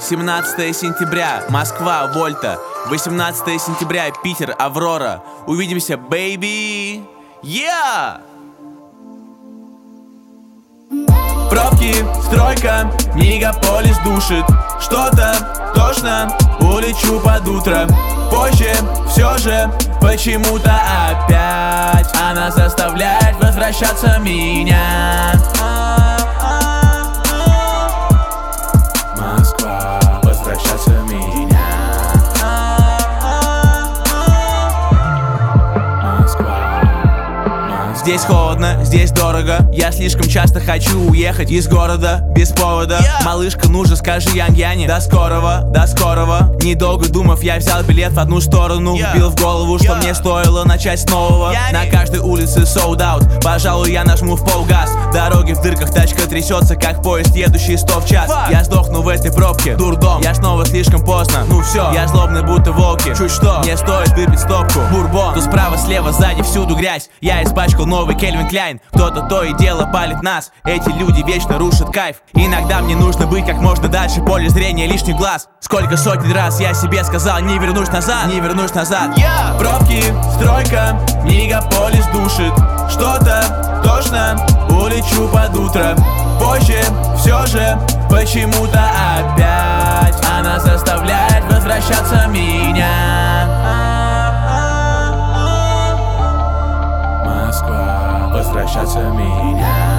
17 сентября, Москва, Вольта. 18 сентября, Питер, Аврора. Увидимся, бэйби! Yeah! Пробки, стройка, мегаполис душит. Что-то тошно, улечу под утро. Позже, все же, почему-то опять она заставляет возвращаться меня. Москва, возвращаться меня. Здесь холодно, здесь дорого. Я слишком часто хочу уехать из города без повода. Малышка, ну же скажи Ян-Яне: до скорого, до скорого. Недолго думав, я взял билет в одну сторону. Вбил в голову, что мне стоило начать с нового. На каждой улице sold out. Пожалуй, я нажму в полгаз. Дороги в дырках, тачка трясется, как поезд, едущий 100 в час. Я сдохну в этой пробке, дурдом. Я снова слишком поздно, ну все. Я злобный, будто волки. Чуть что, мне стоит выпить стопку бурбон. То справа, слева, сзади, всюду грязь. Я испачкал новый Кельвин Кляйн. Кто-то то и дело палит нас. Эти люди вечно рушат кайф. Иногда мне нужно быть как можно дальше поля зрения лишних глаз. Сколько сотен раз я себе сказал: не вернусь назад, не вернусь назад. Пробки, стройка, мегаполис душит. Что-то тошно, улечу под утро. Позже, все же, почему-то опять она заставляет возвращаться меня. Москва, возвращаться меня.